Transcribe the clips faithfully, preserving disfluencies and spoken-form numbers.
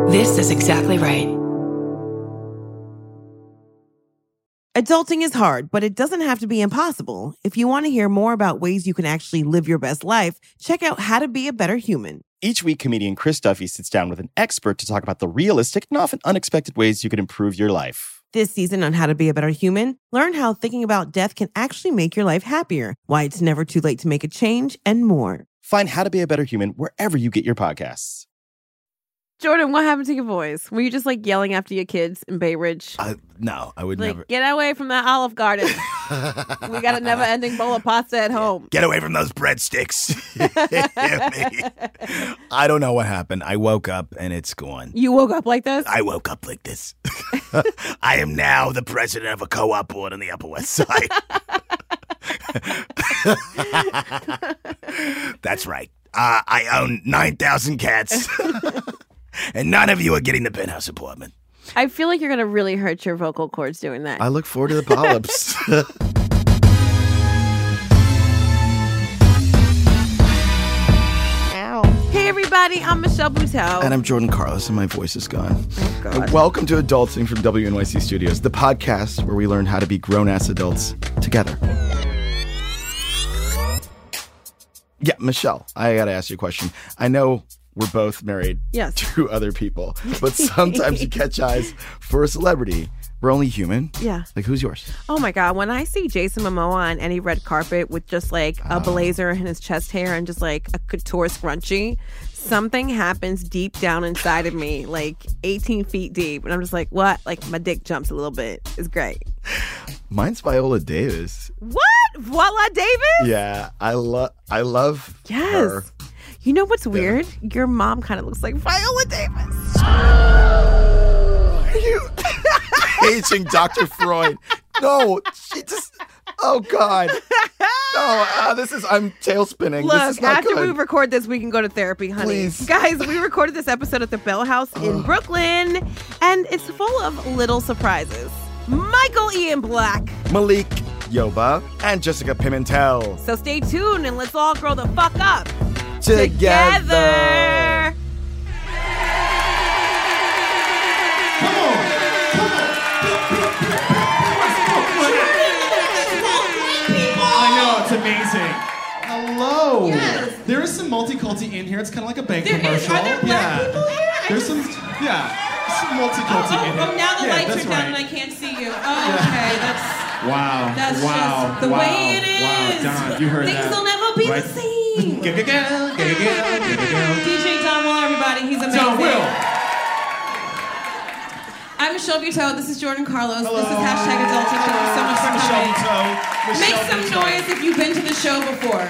This is exactly right. Adulting is hard, but it doesn't have to be impossible. If you want to hear more about ways you can actually live your best life, check out How to Be a Better Human. Each week, comedian Chris Duffy sits down with an expert to talk about the realistic and often unexpected ways you can improve your life. This season on How to Be a Better Human, learn how thinking about death can actually make your life happier, why it's never too late to make a change, and more. Find How to Be a Better Human wherever you get your podcasts. Jordan, what happened to your voice? Were you just like yelling after your kids in Bay Ridge? I, no, I would like, never. Get away from that Olive Garden. We got a never-ending bowl of pasta at home. Get away from those breadsticks. I don't know what happened. I woke up and it's gone. You woke up like this? I woke up like this. I am now the president of a co-op board on the Upper West Side. That's right. Uh, I own nine thousand cats. And none of you are getting the penthouse apartment. I feel like you're going to really hurt your vocal cords doing that. I look forward to the polyps. Ow. Hey, everybody. I'm Michelle Buteau. And I'm Jordan Carlos, and my voice is gone. Oh, God. Welcome to Adulting from W N Y C Studios, the podcast where we learn how to be grown-ass adults together. Yeah, Michelle, I got to ask you a question. I know we're both married yes. to other people, but sometimes you catch eyes for a celebrity. We're only human. Yeah. Like, who's yours? Oh, my God. When I see Jason Momoa on any red carpet with just, like, a oh. blazer in his chest hair and just, like, a couture scrunchie, something happens deep down inside of me, like, eighteen feet deep. And I'm just like, what? Like, my dick jumps a little bit. It's great. Mine's Viola Davis. What? Viola Davis? Yeah. I, lo- I love yes. her. You know what's weird? Yeah. Your mom kind of looks like Viola Davis. Are you paging Doctor Freud? No, she just. Oh God. No, uh, this is. I'm tail spinning. Look, this is not after good. we record this, we can go to therapy, honey. Please. Guys, we recorded this episode at the Bell House in Brooklyn, and it's full of little surprises. Michael Ian Black, Malik Yoba, and Jessica Pimentel. So stay tuned and let's all grow the fuck up. Together. Together. Come on. Come on. I know, it's amazing. Hello. Yes. There is some multi-culti in here. It's kind of like a bank There commercial. is. Are there black yeah. people here? I There's some, just- yeah, some Oh, multi-culti oh, in here. oh, now the yeah, lights that's are down right. and I can't see you. Oh, okay. That's Wow. that's wow. just the wow. way it is. Wow, Don, you heard Things that. will never be right? the same. Go, go, go, go, go, go, go. D J Don Will, everybody. He's amazing. Don Will. I'm Michelle Buteau. This is Jordan Carlos. Hello. This is hashtag Adulting. Thank you so much for Michelle coming. Buteau. Make Michelle some Buteau. noise if you've been to the show before.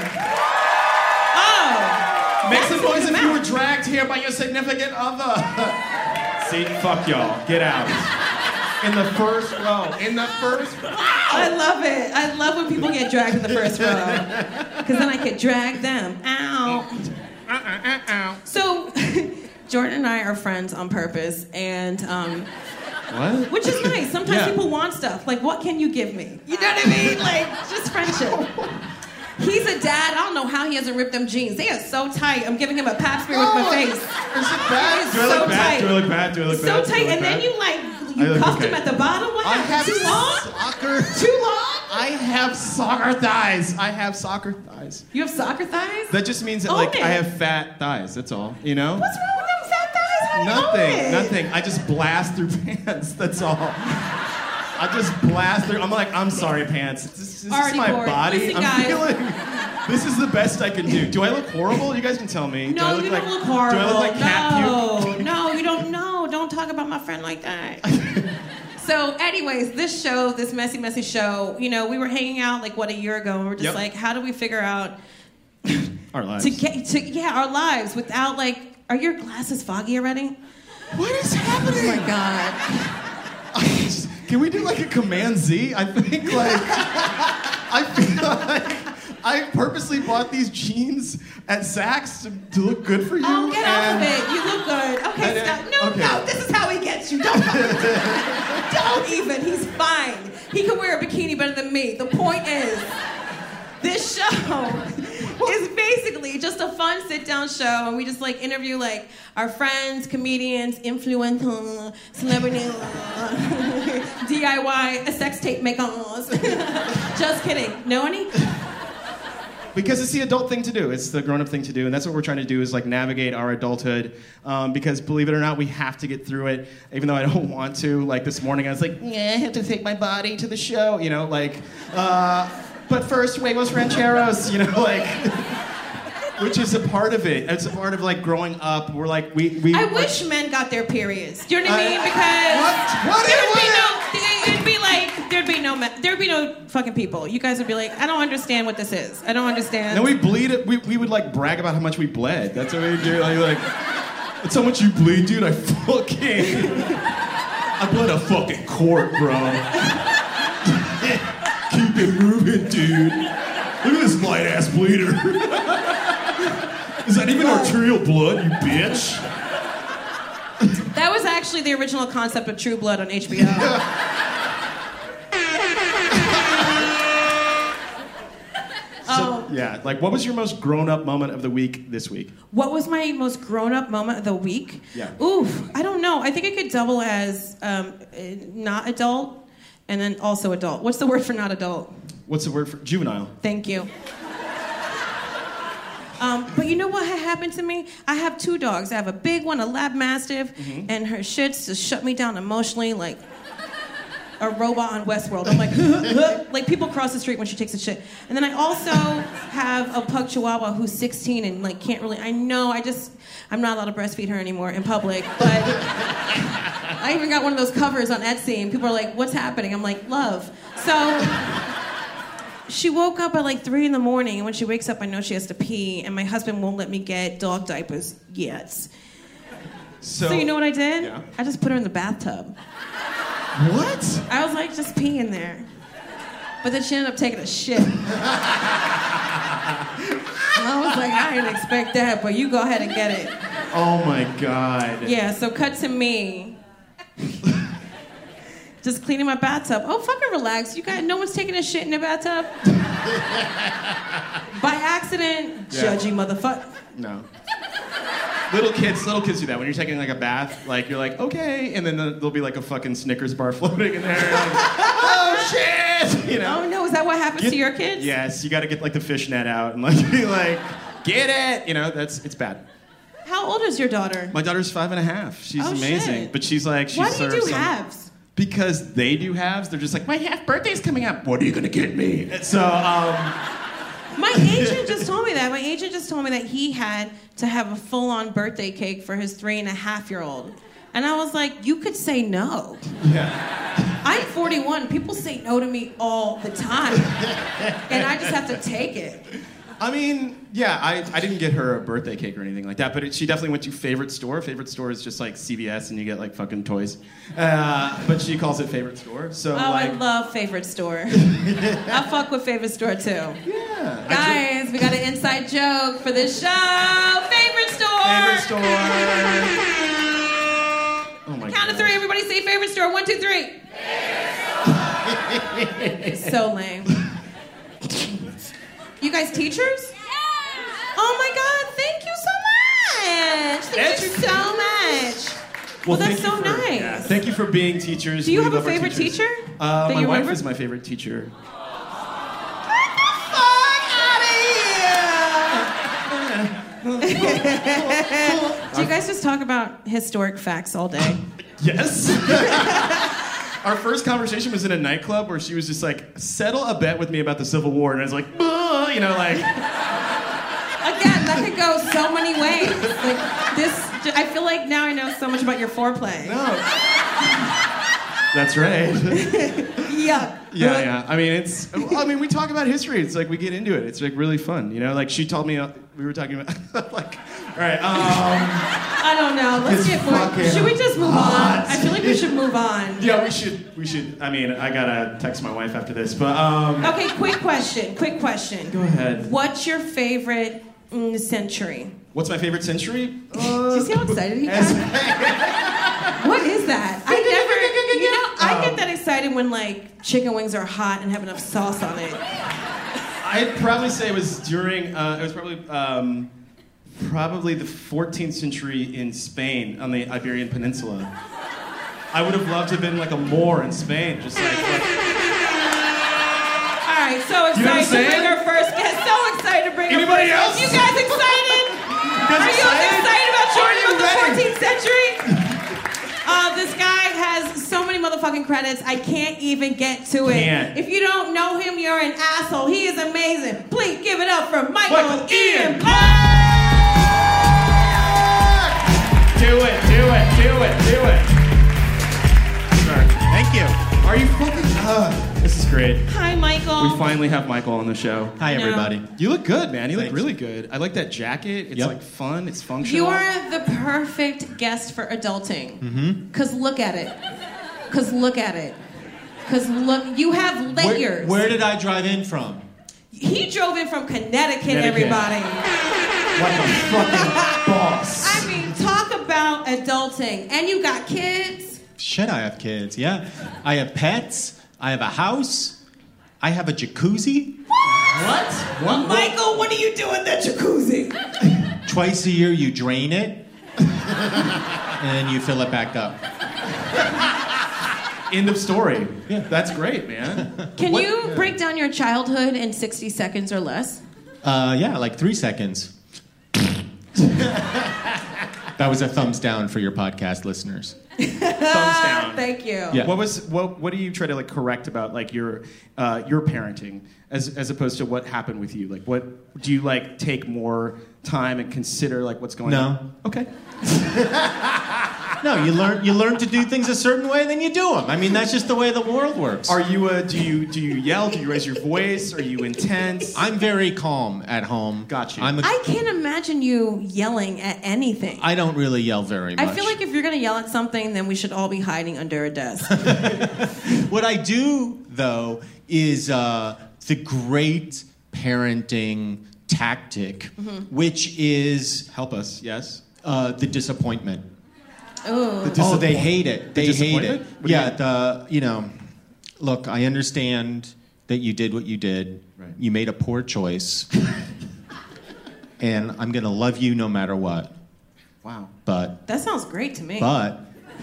Oh. Make That's some noise if amount. you were dragged here by your significant other. See, fuck y'all. Get out. In the first row. In the first row. I love it. I love when people get dragged in the first row. Because then I could drag them out. Uh, uh, uh, uh. So, Jordan and I are friends on purpose, and um, What? which is nice. Sometimes Yeah. people want stuff. Like, what can you give me? You know what I mean? Like, just friendship. He's a dad. I don't know how he hasn't ripped them jeans. They are so tight. I'm giving him a pap smear with my face. Is it bad? It's Do I so look bad? tight. Do I look bad? Do I look So bad? Do I tight, look and then bad? you like I you look cuffed okay. him at the bottom. What I happened? have Too long? soccer. Too long? I have soccer thighs. I have soccer thighs. You have soccer thighs? That just means that Own like it. I have fat thighs. That's all. You know? What's wrong with them fat thighs? How do you own Nothing. it? Nothing. I just blast through pants. That's all. I just blast through. I'm like, I'm sorry, pants. This, this is Already my bored. body. Listen, I'm guys. feeling. This is the best I can do. Do I look horrible? You guys can tell me. do I No, look you like, don't look horrible. Do I look like cat no, puke? no, you don't. No, don't talk about my friend like that. So, anyways, this show, this messy, messy show, you know, we were hanging out like what a year ago, and we we're just Yep. like, how do we figure out Our lives. to get to yeah our lives without like, are your glasses foggy already? What is happening? Oh my god. Can we do like a Command Z? I think like I feel like I purposely bought these jeans at Saks to, to look good for you. Oh, get off of and- it. You look good. Okay, And- stop. No, okay. no, this is how he gets you. Don't Don't even. He's fine. He can wear a bikini better than me. The point is, this show is being basically just a fun sit-down show, and we just like interview like our friends, comedians, influencers, celebrities, D I Y, sex tape makers. Just kidding. Know any? Because it's the adult thing to do. It's the grown-up thing to do, and that's what we're trying to do is like navigate our adulthood. Um, because believe it or not, we have to get through it, even though I don't want to. Like this morning, I was like, yeah, I have to take my body to the show, you know, like. Uh, but first, huevos rancheros, you know, like. Which is a part of it. It's a part of like growing up. We're like we we. I like, wish men got their periods. Do you know what I mean? I- Because What? What? there would be What? no. It'd be like there'd be no men, there'd be no fucking people. You guys would be like, I don't understand what this is. I don't understand. And we bleed it. We, we would like brag about how much we bled. That's what we do. Like, like that's how much you bleed, dude. I fucking I bled a fucking quart, bro. Keep it moving, dude. Look at this light ass bleeder. Is that even arterial blood, you bitch? That was actually the original concept of True Blood on H B O. So, yeah, like what was your most grown-up moment of the week this week? What was my most grown-up moment of the week? Yeah. Oof, I don't know. I think it could double as um, eh, not adult and then also adult. What's the word for not adult? What's the word for juvenile? Thank you. Um, but you know what had happened to me? I have two dogs. I have a big one, a lab mastiff, Mm-hmm. and her shits just shut me down emotionally like a robot on Westworld. I'm like, like people cross the street when she takes a shit. And then I also have a pug chihuahua who's sixteen and like can't really, I know, I just, I'm not allowed to breastfeed her anymore in public, but I even got one of those covers on Etsy and people are like, what's happening? I'm like, love. So she woke up at like three in the morning, and when she wakes up, I know she has to pee, and my husband won't let me get dog diapers yet. So, So you know what I did? Yeah. I just put her in the bathtub. What? I was like, just pee in there. But then she ended up taking a shit. And I was like, I didn't expect that, but you go ahead and get it. Oh my God. Yeah, so cut to me. Just cleaning my bathtub. Oh, fucking relax. You guys, no one's taking a shit in the bathtub? By accident, Yeah. judgy motherfucker. No. Little kids, little kids do that. When you're taking like a bath, like you're like, okay, and then there'll be like a fucking Snickers bar floating in there. Like, oh shit! You know? Oh no, is that what happens Get- to your kids? Yes, you got to get like the fishnet out and like be like, get it. You know, that's it's bad. How old is your daughter? My daughter's five and a half. She's Oh, amazing, shit. but she's like she Why do you serves do some- halves? Because they do halves. They're just like, my half birthday's coming up. What are you gonna get me? And so, um, My agent just told me that. My agent just told me that he had to have a full-on birthday cake for his three and a half year old. And I was like, you could say no. yeah. I'm forty-one. People say no to me all the time. And I just have to take it. I mean, yeah, I, I didn't get her a birthday cake or anything like that, but it, she definitely went to favorite store. Favorite store is just like C V S and you get like fucking toys. Uh, but she calls it favorite store. So Oh, like, I love Favorite Store. I fuck with Favorite Store too. yeah. I Guys, we got an inside joke for this show. Favorite Store. Favorite store. Oh my Count God. to three. Everybody say Favorite Store. One, two, three. So lame. You guys teachers? Oh my God! Thank you so much. Thank you Edu- so much. Well, that's thank you so for- nice. yeah, thank you for being teachers. Do you We have a love our favorite teachers. teacher Uh, that my you wife remember? is my favorite teacher. Do you guys just talk about historic facts all day? Yes. Our first conversation was in a nightclub where she was just like, settle a bet with me about the Civil War. And I was like, "Bah," you know, like, Again, that could go so many ways. Like this, I feel like now I know so much about your foreplay. no. That's right. Yuck. Yeah, yeah. I mean, it's, I mean, we talk about history. It's like we get into it. It's like really fun, you know? Like she told me, uh, we were talking about, like, all right, um, I don't know. Let's It's get more. fucking Should we just move hot. on? I feel like we should move on. yeah, we should, we should, I mean, I gotta text my wife after this, but, um, Okay, quick question. Quick question. go ahead. What's your favorite mm, century? What's my favorite century? Do you see how excited he got? What is that? I never, you know, I get that excited when like chicken wings are hot and have enough sauce on it. I'd probably say it was during. Uh, it was probably um, probably the fourteenth century in Spain on the Iberian Peninsula. I would have loved to have been like a Moor in Spain, just like. like All right, so excited to bring our first guest. So excited to bring Anybody our first else? guest. You guys excited? You guys Are you excited? excited about Are children you of the ready? fourteenth century? Uh, this guy has so many motherfucking credits, I can't even get to it. Can't. If you don't know him, you're an asshole. He is amazing. Please give it up for Michael, Michael Ian Ian Black. Do it, do it, do it, do it. Thank you. Are you fucking? Uh, this is great. Hi, Michael. We finally have Michael on the show. Hi, No. everybody. You look good, man. You look Thanks. really good. I like that jacket. It's Yep. like fun. It's functional. You're the perfect guest for adulting. Mm-hmm. Cause look at it. Cause look at it. Cause look, you have Where, layers. where did I drive in from? He drove in from Connecticut, Connecticut. everybody. like a fucking boss. I mean, talk about adulting. And you got kids. Shit, I have kids, yeah. I have pets. I have a house. I have a jacuzzi. What? What? Michael, what do you do in the jacuzzi? Twice a year, you drain it. And then you fill it back up. End of story. Yeah, that's great, man. Can What- you break down your childhood in sixty seconds or less? Uh, yeah, like three seconds. That was a thumbs down for your podcast listeners. Thumbs down. Thank you. Yeah. What was what? What do you try to like correct about like your uh, your parenting as as opposed to what happened with you? Like, what do you like take more time and consider like what's going No. on? Okay. No, you learn you learn to do things a certain way, then you do them. I mean, that's just the way the world works. Are you uh, do you do you yell? Do you raise your voice? Are you intense? I'm very calm at home. Got you. I'm a, I can't imagine you yelling at anything. I don't really yell very much. I feel like if you're gonna yell at something, then we should all be hiding under a desk. What I do, though, is uh, the great parenting tactic, Mm-hmm. which is Help us. Yes. uh, the disappointment. Ooh. Oh, they hate it. They hate it. disappointment? What do you Yeah, mean? the you know, look, I understand that you did what you did. Right. You made a poor choice, and I'm gonna love you no matter what. Wow. But That sounds great to me. but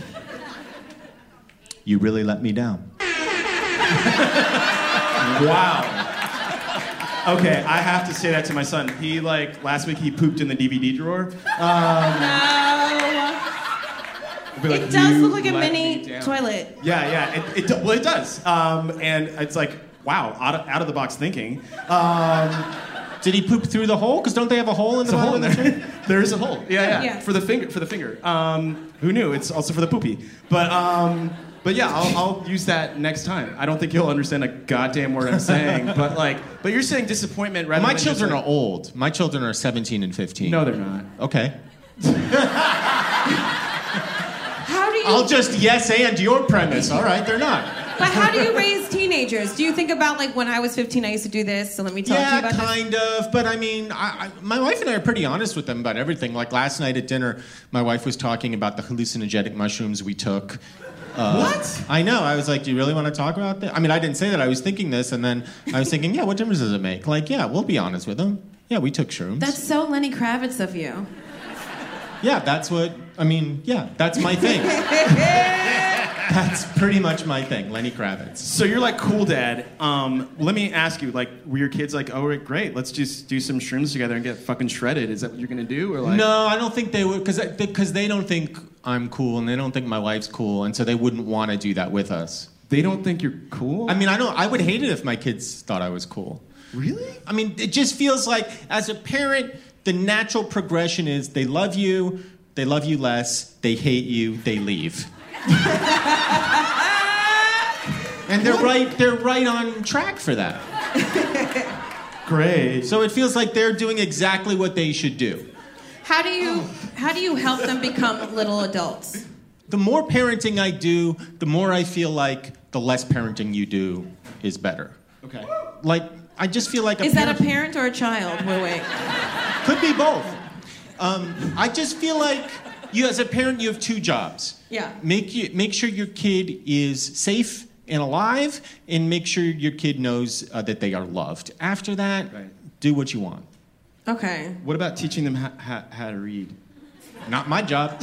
you really let me down. Wow. Okay, I have to say that to my son. He like last week he pooped in the D V D drawer. No. I'll be like, It does "You look like a let mini me down." toilet. Yeah, yeah. It, it do- well, it does. Um, and it's like, wow, out of, out of the box thinking. Um, Did he poop through the hole? Because don't they have a hole in the there's a hole bottom in of the there. There is a hole. Yeah, yeah, Yeah. For the finger. For the finger. Um, who knew? It's also for the poopy. But um, but yeah, I'll, I'll use that next time. I don't think you'll understand a goddamn word I'm saying. But like, but you're saying disappointment rather My than children just, like, are old. My children are seventeen and fifteen. No, they're not. Okay. How do you? I'll just yes and your premise. All right, they're not. But how do you raise teenagers? Do you think about like when I was fifteen, I used to do this? So let me talk to you Yeah, about this. kind of. But I mean, I, I, my wife and I are pretty honest with them about everything. Like last night at dinner, my wife was talking about the hallucinogenic mushrooms we took. Uh, What? I know. I was like, do you really want to talk about that? I mean, I didn't say that. I was thinking this, and then I was thinking, yeah, what difference does it make? Like, yeah, we'll be honest with them. Yeah, we took shrooms. That's so Lenny Kravitz of you. Yeah, that's what, I mean, yeah, that's my thing. That's pretty much my thing, Lenny Kravitz. So you're like cool dad. Um, let me ask you, like, were your kids like, oh, great, let's just do some shrooms together and get fucking shredded? Is that what you're gonna do, or like? No, I don't think they would, because because they don't think I'm cool, and they don't think my wife's cool, and so they wouldn't want to do that with us. They don't think you're cool. I mean, I don't. I would hate it if my kids thought I was cool. really? I mean, it just feels like, as a parent, the natural progression is they love you, they love you less, they hate you, they leave. And they're right. They're right on track for that. Great. So it feels like they're doing exactly what they should do. How do you how do you help them become little adults? The more parenting I do, the more I feel like the less parenting you do is better. Okay. Like, I just feel like a Is that a parent- parent or a child? Wait, wait. Could be both. Um, I just feel like you, as a parent, you have two jobs. Yeah. Make you make sure your kid is safe and alive, and make sure your kid knows uh, that they are loved. After that, Right. do what you want. Okay. What about teaching them ha- ha- how to read? Not my job.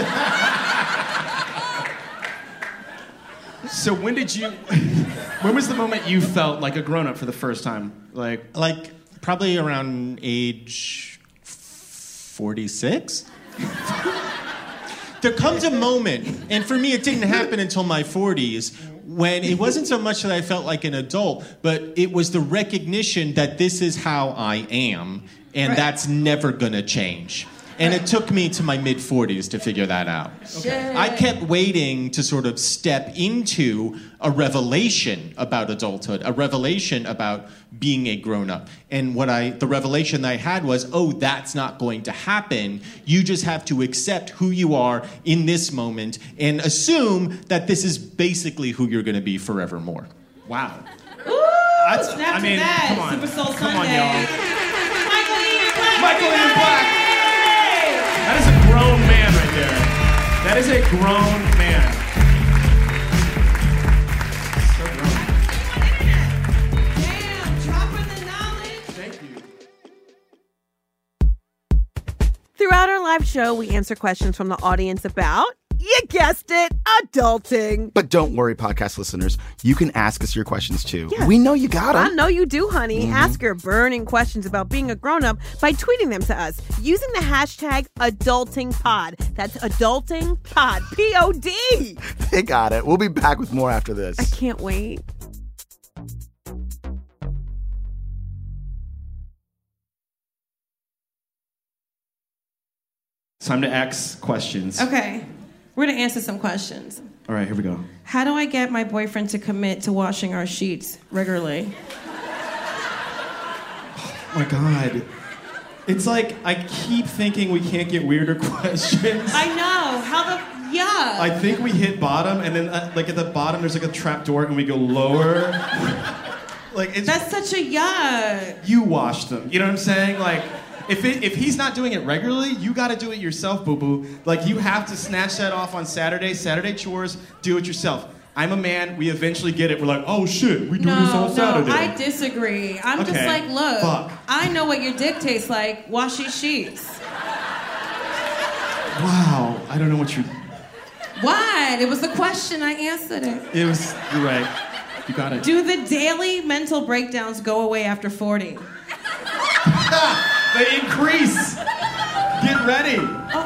So when did you? When was the moment you felt like a grown-up for the first time? Like, Like, probably around age forty-six. There comes a moment, and for me it didn't happen until my forties, when it wasn't so much that I felt like an adult, but it was the recognition that this is how I am, and Right. that's never gonna change. And it took me to my mid-forties to figure that out. Shit. I kept waiting to sort of step into a revelation about adulthood, a revelation about being a grown-up. And what I, the revelation that I had was, oh, that's not going to happen. You just have to accept who you are in this moment and assume that this is basically who you're going to be forevermore. wow. Ooh, That's- snap I to mean, that. come on. Super Soul Come on, Sunday. y'all. Michael Ian Black. Michael Ian everybody. Black. That is a grown man right there. That is a grown man. So grown. Damn, dropping the knowledge. Thank you. Throughout our live show, we answer questions from the audience about, you guessed it, adulting. But don't worry, podcast listeners. You can ask us your questions too. Yeah. We know you got I them. know you do, honey. Ask your burning questions about being a grown-up by tweeting them to us using the hashtag AdultingPod. That's AdultingPod, P O D. They got it. We'll be back with more after this. I can't wait. Time to ask questions. Okay, we're gonna answer some questions. All right, here we go. How do I get my boyfriend to commit to washing our sheets regularly? Oh my God. It's like I keep thinking we can't get weirder questions. I know. How the yeah. I think we hit bottom, and then uh, like at the bottom there's like a trap door, and we go lower. Like it's That's such a yuck. you wash them. You know what I'm saying? Like if it, if he's not doing it regularly, you got to do it yourself, boo boo. Like you have to snatch that off on Saturday. Saturday chores, do it yourself. I'm a man. We eventually get it. We're like, oh shit, we do No, this on no, Saturday. I disagree. I'm just Okay. like, look, Fuck. I know what your dick tastes like. Wash your sheets. Wow, I don't know what you. What? It was the question. I answered it. It was. You're right. You got it. Do the daily mental breakdowns go away after forty? They increase. Get ready.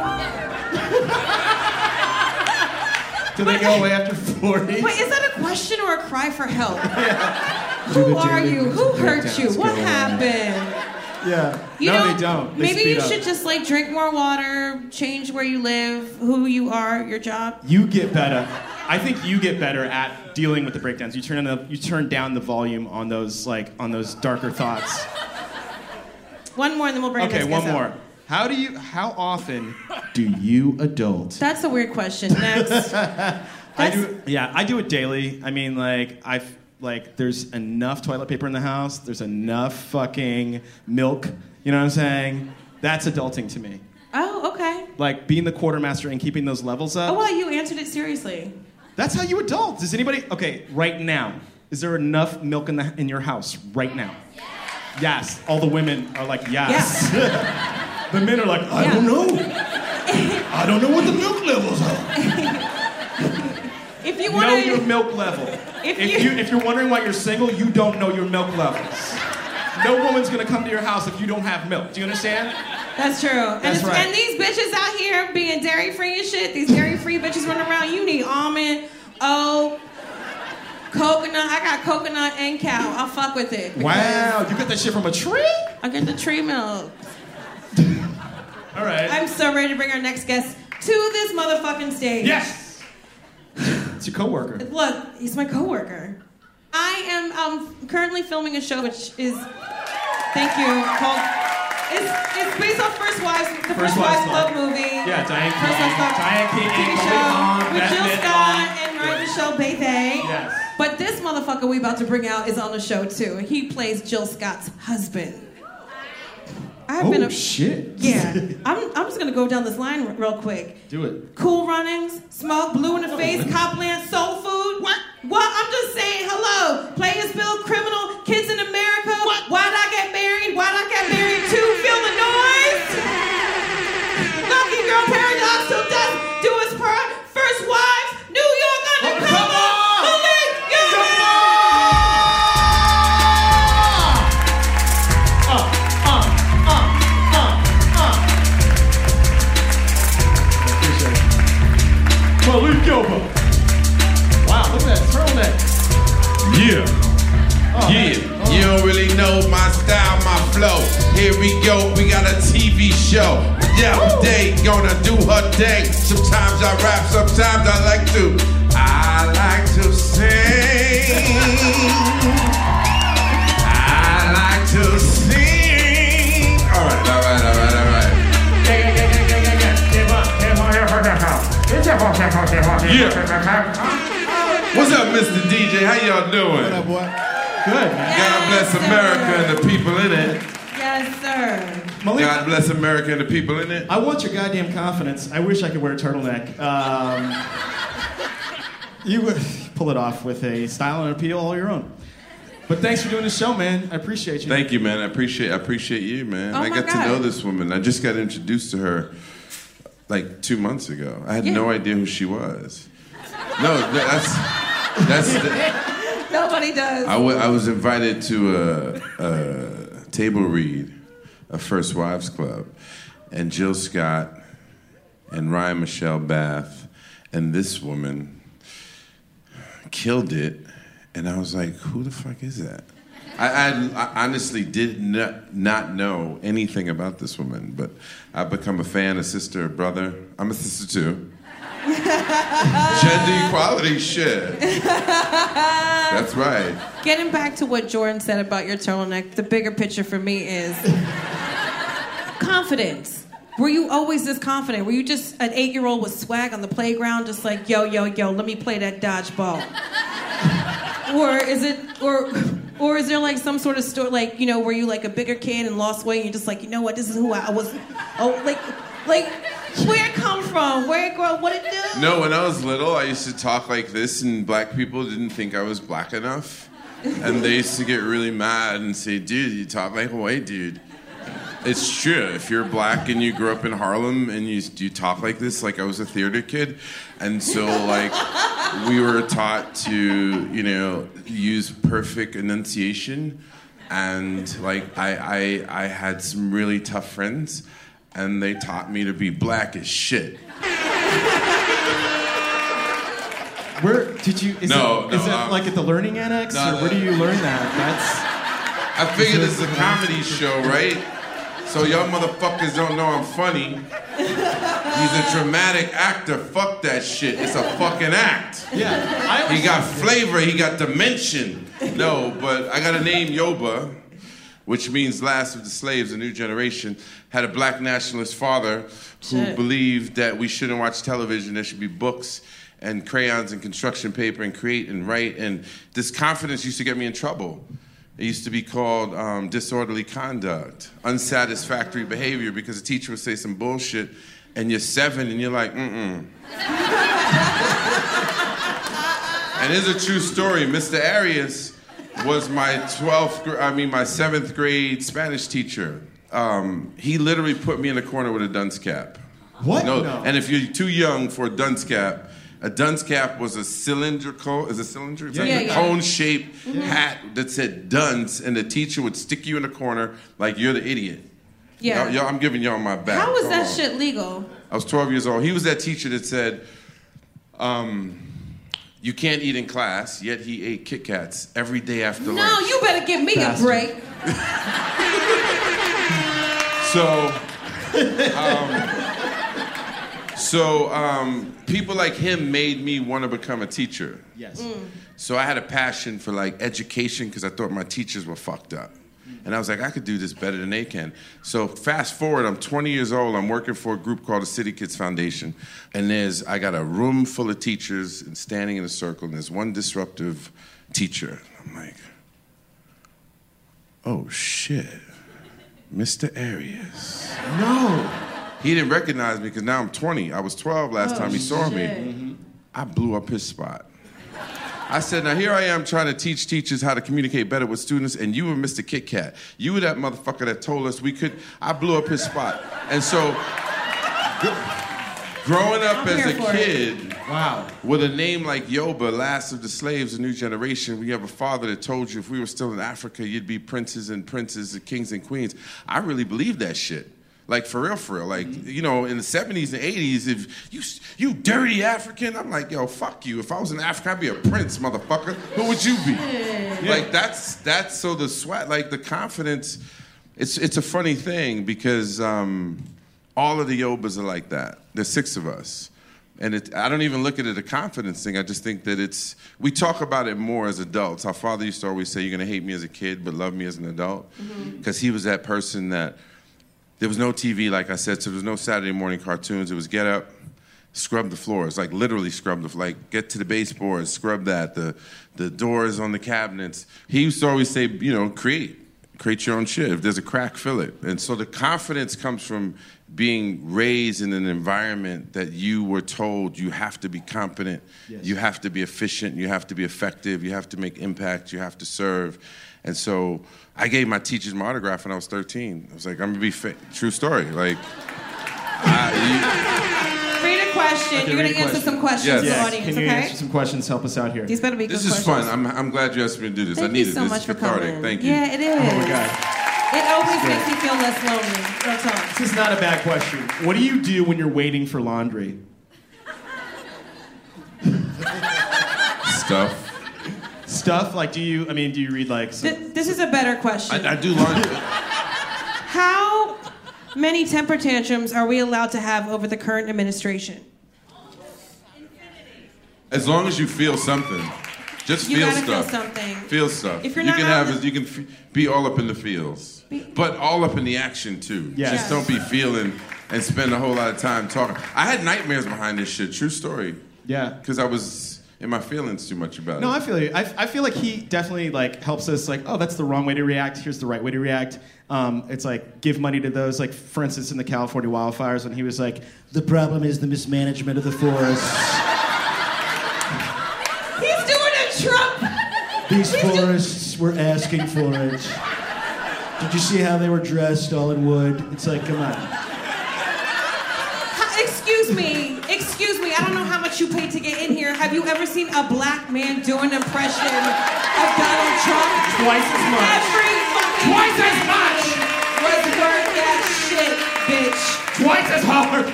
Do they go away after forty? Wait, is that a question or a cry for help? Do Who the are daily you? mental Who hurt you? breakdowns What go away? happened? Yeah. You no, know, they don't. They maybe speed you up. should just like drink more water, change where you live, who you are, your job. You get better. I think you get better at dealing with the breakdowns. You turn on the, you turn down the volume on those like on those darker thoughts. One more, and then we'll bring Okay, this one guest more. up. How do you? How often do you adult? That's a weird question. Next. I do. Yeah, I do it daily. I mean, like I like there's enough toilet paper in the house. There's enough fucking milk. You know what I'm saying? That's adulting to me. Oh, okay. Like being the quartermaster and keeping those levels up. Oh, well, you answered it seriously. That's how you adult. Does anybody? Okay, right now, is there enough milk in the in your house right now? Yes. All the women are like yes. The men are like I Yeah. don't know. I don't know what the milk levels are. If you Know want your to, milk level. If If, you- you, if you're wondering why you're single, you don't know your milk levels. No woman's gonna come to your house if you don't have milk. Do you understand? that's true. And, That's it's- right. and these bitches out here being dairy free and shit, these dairy free bitches running around, you need almond, oat, coconut. I got coconut and cow. I'll fuck with it. because Wow, you got that shit from a tree? I get the tree milk. All right. I'm so ready to bring our next guest to this motherfucking stage. Yes. It's your coworker. Look, he's my coworker. I am um, currently filming a show which is, thank you, called, it's, it's based on First Wives, the First, First Wives Wives Club Club. movie. Yeah, Diane First Keaton. Wives Club Diane Keaton, T V Chloe show Long, with Beth Jill Mitt, Scott Long. and Ryan Michelle Bethay. Yes. But this motherfucker we about to bring out is on the show too. He plays Jill Scott's husband. I've Oh been a, shit. Yeah, I'm, I'm just gonna go down this line r- real quick. Do it. Cool Runnings, Smoke, Blue in the Face, Copland, Soul Food. What? What? I'm just saying, hello. Players Bill, criminal, kids in America. What? Why'd I get married? Why'd I get married too? Feel the noise? Lucky girl paradox till death do us part. First wives, New York undercover. Come on! Malik Yoba! Uh, uh, uh, uh, uh. Appreciate it. Malik Yoba. Wow, look at that turtleneck. Yeah. Oh, Yeah, man. Oh. you don't really know my style, my flow. Here we go, we got a T V show. Yeah, day gonna do her thing. Sometimes I rap, sometimes I like to. I like to sing. I like to sing. All right, all right, all right, all right. Yeah. What's up, Mister D J? How y'all doing? What up, boy? Good, man. God bless America and the people in it. Yes, sir. Malik, God bless America and the people in it. I want your goddamn confidence. I wish I could wear a turtleneck. Um, you would pull it off with a style and appeal all your own. But thanks for doing the show, man. I appreciate you. Thank you, man. I appreciate I appreciate you, man. Oh I my got God. to know this woman. I just got introduced to her like two months ago. I had Yeah. no idea who she was. No, that's that's. The, Nobody does. I, w- I was invited to a, a table read, a First Wives Club, and Jill Scott and Ryan Michelle Bath and this woman killed it, and I was like, who the fuck is that? I, I, I honestly did not, not know anything about this woman, but I've become a fan, a sister, a brother. I'm a sister too. Gender equality, shit. That's right. Getting back to what Jordan said about your turtleneck, the bigger picture for me is confidence. Were you always this confident? Were you just an eight-year-old with swag on the playground, just like, yo, yo, yo, let me play that dodgeball? Or is it, or, or is there like some sort of story, like, you know, were you like a bigger kid and lost weight and you're just like, you know what, this is who I was, oh, like, like, where it come from? Where it grow? What it do? No, when I was little, I used to talk like this, and black people didn't think I was black enough. And they used to get really mad and say, dude, you talk like a white dude. It's true. If you're black and you grew up in Harlem and you, you talk like this, like I was a theater kid. And so, like, we were taught to, you know, use perfect enunciation. And, like, I, I, I had some really tough friends, and they taught me to be black as shit. Where did you? Is No, it, no, Is that um, like at the Learning Annex, no, or no. where do you learn that? That's I figured this is a comedy show, right? So y'all motherfuckers don't know I'm funny. He's a dramatic actor. Fuck that shit. It's a fucking act. yeah. I always He got flavor. He got dimension. No, but I got a name, Yoba, which means last of the slaves, a new generation. Had a black nationalist father who Shit. believed that we shouldn't watch television. There should be books and crayons and construction paper and create and write. And this confidence used to get me in trouble. It used to be called um, disorderly conduct, unsatisfactory behavior, because a teacher would say some bullshit, and you're seven, and you're like, mm-mm. And it's a true story. Mister Arias was my twelfth, gr- I mean, my seventh grade Spanish teacher. Um, he literally put me in a corner with a dunce cap. What? No, No. and if you're too young for a dunce cap, a dunce cap was a cylindrical, is it cylinder? It's Yeah, like yeah, a yeah. cone-shaped hat that said dunce, and the teacher would stick you in a corner like you're the idiot. Yeah. Y'all, y'all, I'm giving y'all my back. How was Come that on. shit legal? I was twelve years old. He was that teacher that said, um, you can't eat in class, yet he ate Kit Kats every day after No, lunch. you better give me Bastard. a break. So, um, so um, people like him made me want to become a teacher. yes. So I had a passion for like education because I thought my teachers were fucked up. And I was like, I could do this better than they can. So fast forward, I'm twenty years old. I'm working for a group called the City Kids Foundation. And there's, I got a room full of teachers and standing in a circle, and there's one disruptive teacher. I'm like, oh shit, Mister Arias. No. He didn't recognize me because now I'm twenty. I was twelve last Oh, time he saw shit. me. I blew up his spot. I said, now here I am trying to teach teachers how to communicate better with students, and you were Mister Kit Kat. You were that motherfucker that told us we could. I blew up his spot. And so, gr- growing up I'm as a here for kid, Wow. with a name like Yoba, last of the slaves, a new generation, we have a father that told you if we were still in Africa, you'd be princes and princes and kings and queens. I really believed that shit. Like, for real, for real. Like, you know, in the seventies and eighties, if you you dirty African, I'm like, yo, fuck you. If I was in Africa, I'd be a prince, motherfucker. Who would you be? Yeah. Like, that's, that's, so the sweat, like, the confidence, it's it's a funny thing because um, all of the Yobas are like that. There's six of us. And it, I don't even look at it a confidence thing. I just think that it's, we talk about it more as adults. Our father used to always say, you're going to hate me as a kid, but love me as an adult. Because mm-hmm. he was that person that, there was no T V, like I said, so there was no Saturday morning cartoons. It was get up, scrub the floors, like literally scrub the, like get to the baseboards, scrub that, the the doors on the cabinets. He used to always say, you know, create, create your own shit. If there's a crack, fill it. And so the confidence comes from being raised in an environment that you were told you have to be competent, yes. you have to be efficient, you have to be effective, you have to make impact, you have to serve. And so I gave my teachers my autograph when I was thirteen. I was like, I'm gonna be fa- true story. Like, I, you... read a question. Okay, You're gonna answer question. some questions yes. to the yes. audience. Can you okay? answer some questions? Help us out here. These better be this good is questions. fun. I'm I'm glad you asked me to do this. Thank I needed you so this. much It's for cathartic. coming. Thank you. Yeah, it is. Oh my God. It always makes me feel less lonely. Real talk. This is not a bad question. What do you do when you're waiting for laundry? Stuff. Stuff? Like, do you, I mean, do you read, like... Some... Th- this is a better question. I, I do laundry. How many temper tantrums are we allowed to have over the current administration? As long as you feel something. Just you feel gotta stuff. feel something. Feel stuff. If you're you not can out have, the... you can f- be all up in the feels, be... but all up in the action too. Yes. Just don't be feeling and spend a whole lot of time talking. I had nightmares behind this shit. True story. Yeah. Because I was in my feelings too much about no, it. No, I feel you. I, I feel like he definitely like helps us. Like, oh, that's the wrong way to react. Here's the right way to react. Um, it's like give money to those. Like, for instance, in the California wildfires, when he was like, the problem is the mismanagement of the forests. He's doing a Trump. These forests were asking for it. Did you see how they were dressed, all in wood? It's like, come on. Ha- excuse me, excuse me. I don't know how much you paid to get in here. Have you ever seen a black man do an impression of Donald Trump? Twice as much. Every fucking Twice as much. was worth that shit, bitch. Twice as hard.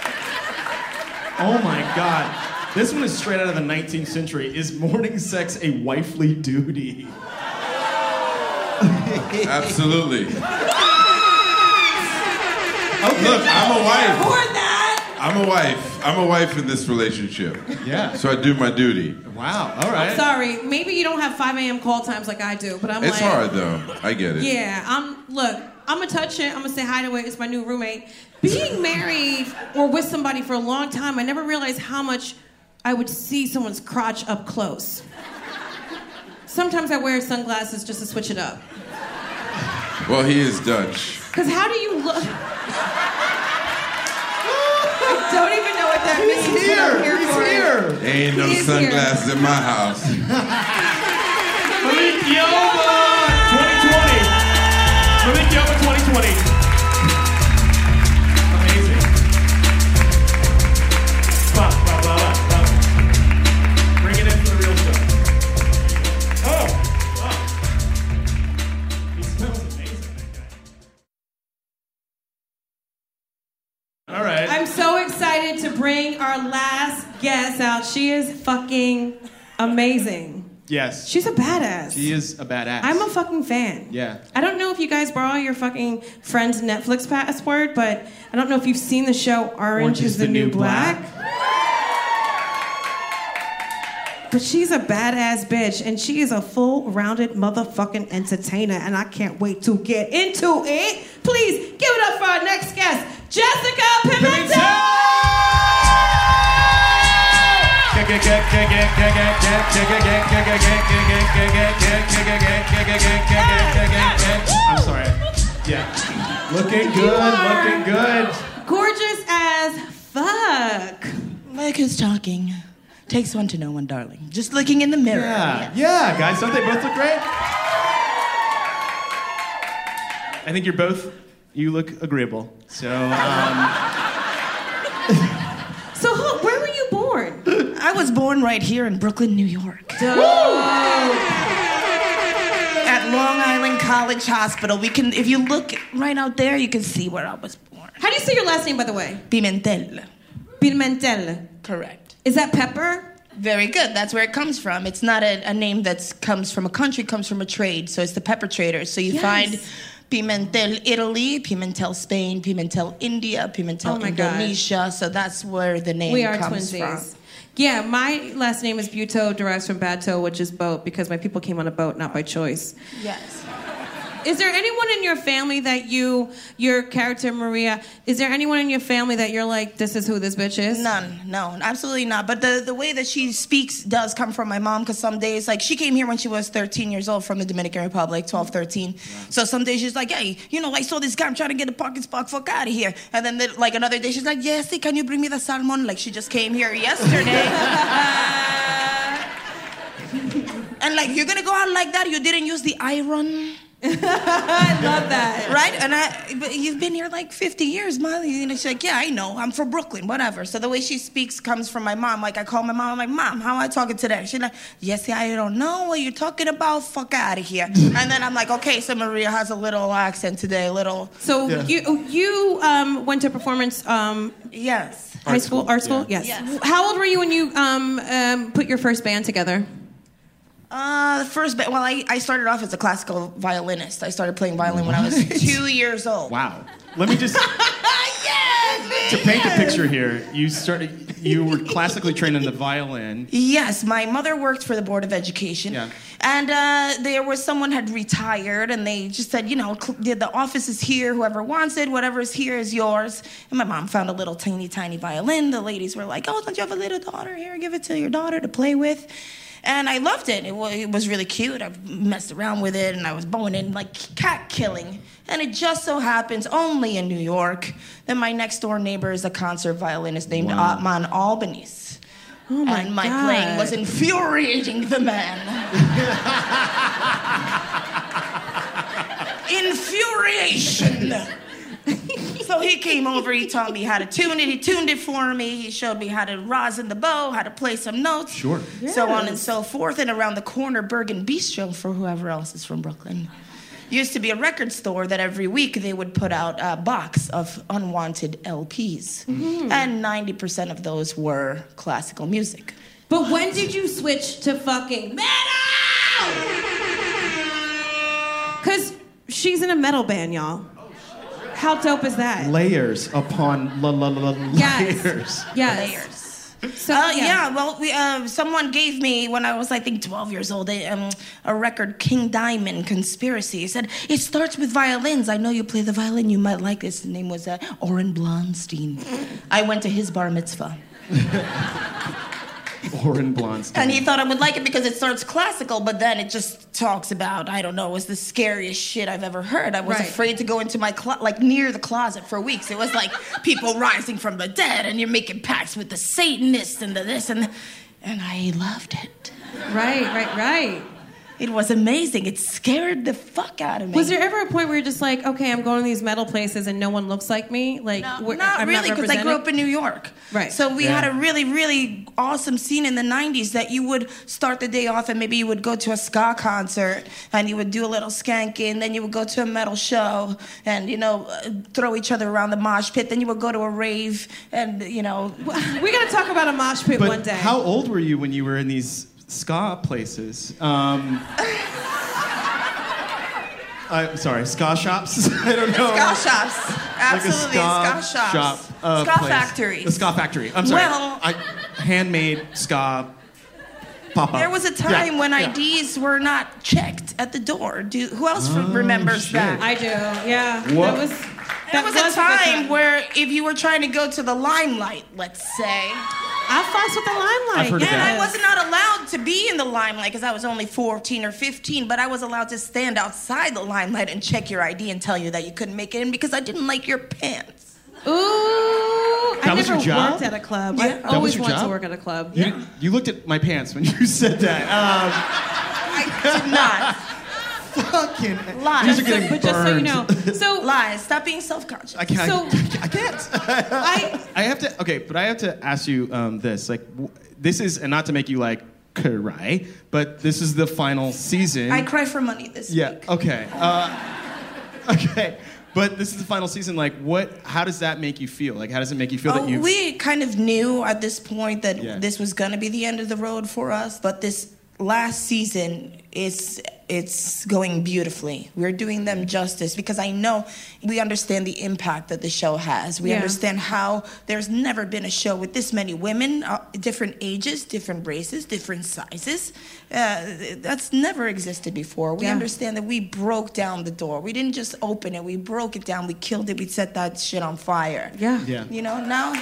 Oh my God. This one is straight out of the nineteenth century. Is morning sex a wifely duty? Absolutely. Okay. Look, I'm a wife. More than that. I'm a wife. I'm a wife in this relationship. Yeah. So I do my duty. Wow. All right. I'm sorry. Maybe you don't have five a.m. call times like I do, but I'm It's like... hard, though. I get it. Yeah, I'm... Look, I'm gonna touch it. I'm gonna say hi to it. It's my new roommate. Being married or with somebody for a long time, I never realized how much I would see someone's crotch up close. Sometimes I wear sunglasses just to switch it up. Well, he is Dutch. Because how do you look... I don't even know what that He's means. here. But I'm here He's for here. It. There ain't no He is sunglasses here. in my house. Malik Yoba twenty twenty. Malik Yoba twenty twenty. Amazing. Ba, ba, ba, ba, ba. Bring it in for the real show. Oh, oh. He smells amazing, that guy. All right. I'm so excited to bring our last guest out. She is fucking amazing. Yes. She's a badass. She is a badass. I'm a fucking fan. Yeah. I don't know if you guys borrow your fucking friend's Netflix password, but I don't know if you've seen the show Orange, Orange is the, New Black. Black. But she's a badass bitch, and she is a full-rounded motherfucking entertainer, and I can't wait to get into it. Please give it up for our next guest, Jessica Pimentel! I'm sorry. Yeah. Looking good, looking good. Gorgeous as fuck. Like who's talking? Takes one to know one, darling. Just looking in the mirror. Yeah, yeah, guys, don't they both look great? I think you're both, you look agreeable. So, um... So, Hope, where were you born? I was born right here in Brooklyn, New York. At Long Island College Hospital. We can, if you look right out there, you can see where I was born. How do you say your last name, by the way? Pimentel. Pimentel. Correct. Is that pepper? Very good. That's where it comes from. It's not a, a name that comes from a country, it comes from a trade. So it's the pepper traders. So you Yes. find Pimentel, Italy, Pimentel, Spain, Pimentel, India, Pimentel, Oh my Indonesia. God. So that's where the name We are comes twinsies. from. Yeah, my last name is Buteau, derives from Bateau, which is boat, because my people came on a boat, not by choice. Yes. Is there anyone in your family that you, your character Maria, is there anyone in your family that you're like, this is who this bitch is? None, no, absolutely not. But the, the way that she speaks does come from my mom, because some days, like, she came here when she was thirteen years old from the Dominican Republic, twelve, thirteen. Yeah. So some days she's like, hey, you know, I saw this guy, I'm trying to get a parking spot, fuck out of here. And then, the, like, another day she's like, Yesy, can you bring me the salmon? Like, she just came here yesterday. And, like, you're gonna go out like that? You didn't use the iron? I love that. Right? And I, but you've been here like fifty years, Molly. And she's like, yeah, I know. I'm from Brooklyn, whatever. So the way she speaks comes from my mom. Like, I call my mom, I'm like, Mom, how am I talking today? She's like, yes, I don't know what you're talking about. Fuck out of here. And then I'm like, okay, so Maria has a little accent today, a little. So Yeah. you you um, went to performance um, Yes. high school, school, art school? yeah. Yes. Yes. How old were you when you um, um, put your first band together? Uh, the first, ba- well, I, I started off as a classical violinist. I started playing violin when I was two years old. Wow. Let me just, Yes, to paint the yes. picture here, you started, you were classically trained in the violin. Yes, my mother worked for the Board of Education. Yeah. And uh, there was someone had retired, and they just said, you know, cl- the office is here. Whoever wants it, whatever is here is yours. And my mom found a little tiny, tiny violin. The ladies were like, oh, don't you have a little daughter here? Give it to your daughter to play with. And I loved it. It was, it was really cute. I messed around with it, and I was bowing in like cat killing. And it just so happens, only in New York, that my next door neighbor is a concert violinist named Wow. Atman Albanese. Oh my and my God. playing was infuriating the man. Infuriation. So he came over, he taught me how to tune it, he tuned it for me, he showed me how to rosin the bow, how to play some notes. Sure. So on and so forth. And around the corner, Bergen Bistro, for whoever else is from Brooklyn, used to be a record store that every week they would put out a box of unwanted L Ps. Mm-hmm. And ninety percent of those were classical music. But when did you switch to fucking metal? Because she's in a metal band, y'all. How dope is that? Layers upon la la la la Yes. layers. Yes. Layers. So, Uh, yeah, well, we, uh, someone gave me, when I was, I think, twelve years old, a, um, a record, King Diamond Conspiracy. He said, it starts with violins. I know you play the violin. You might like this. His name was uh, Oren Blonstein. I went to his bar mitzvah. Oren Blonstein. And he thought I would like it because it starts classical, but then it just talks about, I don't know, it was the scariest shit I've ever heard. I was Right. afraid to go into my, clo- like, near the closet for weeks. It was like people rising from the dead, and you're making pacts with the Satanists and the this and the... And I loved it. Right, right, right. It was amazing. It scared the fuck out of me. Was there ever a point where you're just like, okay, I'm going to these metal places and no one looks like me? Like, No, we're- not I'm really, because I grew represented? up in New York. Right. So we Yeah. had a really, really awesome scene in the nineties that you would start the day off and maybe you would go to a ska concert and you would do a little skanking, then you would go to a metal show and, you know, uh, throw each other around the mosh pit. Then you would go to a rave and, you know... We got to talk about a mosh pit But one day. how old were you when you were in these ska places? Um, I'm sorry, ska shops? I don't know. Ska shops. Absolutely, like a ska, shops. shop, uh, ska place. factories. The ska factory. I'm sorry. Well- I, handmade ska pop-up. There was a time Yeah, when yeah. I Ds were not checked at the door. Do, who else Oh, remembers shit. that? I do, yeah. What? That was, There that was, was a time, good time where if you were trying to go to the limelight, let's say, I fussed with the limelight. I've heard of and that. I was not allowed to be in the limelight because I was only fourteen or fifteen, but I was allowed to stand outside the limelight and check your I D and tell you that you couldn't make it in because I didn't like your pants. Ooh. I Got That was never your job? worked at a club. Yeah. I That was always your wanted job? to work at a club. You, Yeah. you looked at my pants when you said that. Um, I did not. fucking Lies. These are So- getting but just so you burned. know, so Lies. Stop being self-conscious. I can't. So- I can't. I I have to. Okay, but I have to ask you um, this. Like, w- this is, and not to make you like cry, but this is the final season. I cry for money this Yeah. week. Okay. Uh, okay. But this is the final season. Like, what? How does that make you feel? Like, how does it make you feel Oh, that you? we kind of knew at this point that Yeah. this was gonna be the end of the road for us, but this last season is it's going beautifully. We're doing them justice because I know we understand the impact that the show has. We Yeah. understand how there's never been a show with this many women, uh, different ages, different races, different sizes. Uh, that's never existed before. We Yeah. understand that we broke down the door. We didn't just open it. We broke it down. We killed it. We set that shit on fire. yeah. Yeah. You know, now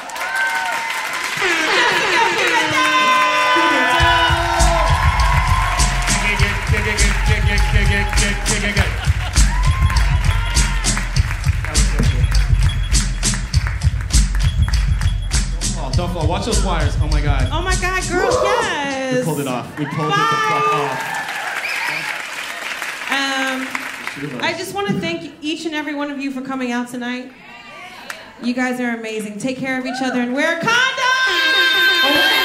Oh, don't fall. Watch those wires. Oh my god. Oh my God, girls, yes. We pulled it off. We pulled it the fuck off. Um, I just want to thank each and every one of you for coming out tonight. You guys are amazing. Take care of each other and wear condoms.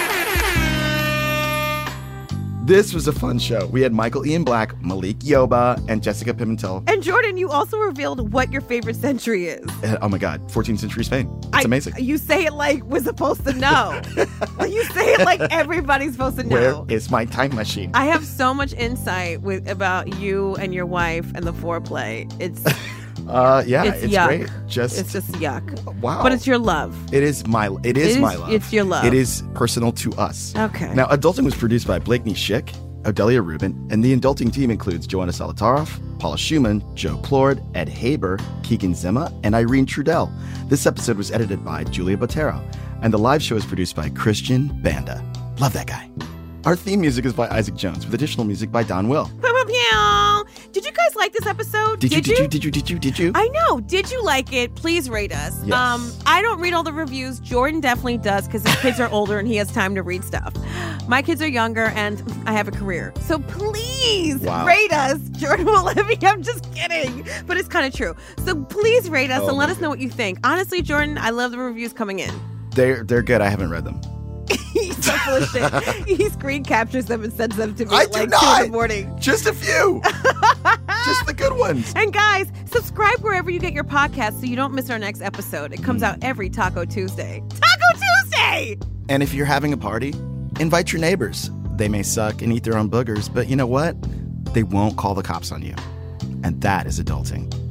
This was a fun show. We had Michael Ian Black, Malik Yoba, and Jessica Pimentel. And Jordan, you also revealed what your favorite century is. Uh, Oh my God, fourteenth century Spain. It's I- amazing. You say it like we're supposed to know. You say it like everybody's supposed to Where know. is my time machine? I have so much insight with about you and your wife and the foreplay. It's Uh, yeah, it's, it's, yuck. great. Just, It's just yuck. wow. But it's your love. It is my. It is, It is- my love. it's your love. It is personal to us. Okay. Now, Adulting was produced by Blakeney Schick, Odelia Rubin, and the Adulting team includes Joanna Salataroff, Paula Schumann, Joe Plord, Ed Haber, Keegan Zima, and Irene Trudell. This episode was edited by Julia Botero, and the live show is produced by Christian Banda. Love that guy. Our theme music is by Isaac Jones, with additional music by Don Will. Pew, pew, pew. Did you guys like this episode? Did, you? Did you? Did you? Did you? Did you? I know. Did you like it? Please rate us. Yes. Um, I don't read all the reviews. Jordan definitely does because his kids are older and he has time to read stuff. My kids are younger and I have a career. So please Wow. rate us. Jordan will let me. I'm just kidding. But it's kind of true. So please rate us Oh and let my us know what you think. Honestly, Jordan, I love the reviews coming in. They're they're good. I haven't read them. He's so full of shit. He screen captures them and sends them to me I at do like not. two in the morning. Just a few. Just the good ones. And guys, subscribe wherever you get your podcasts so you don't miss our next episode. It comes out every Taco Tuesday. Taco Tuesday! And if you're having a party, invite your neighbors. They may suck and eat their own boogers, but you know what? They won't call the cops on you. And that is adulting.